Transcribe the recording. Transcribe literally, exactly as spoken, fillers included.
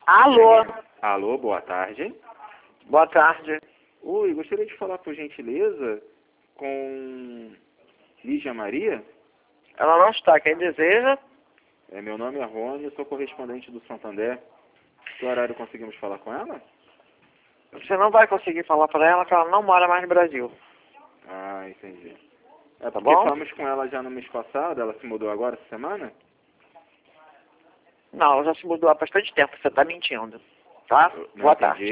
Alô? Alô, boa tarde. Boa tarde. Oi, gostaria de falar, por gentileza, com Lígia Maria. Ela não está. Quem deseja? É, meu nome é Rony, eu sou correspondente do Santander. Que horário conseguimos falar com ela? Você não vai conseguir falar para ela que ela não mora mais no Brasil. Ah, entendi. É Tá porque bom? falamos com ela já no mês passado, ela se mudou agora essa semana? Não, ela já se mudou há bastante tempo. Você está mentindo. Tá? Eu não Boa entendi. tarde.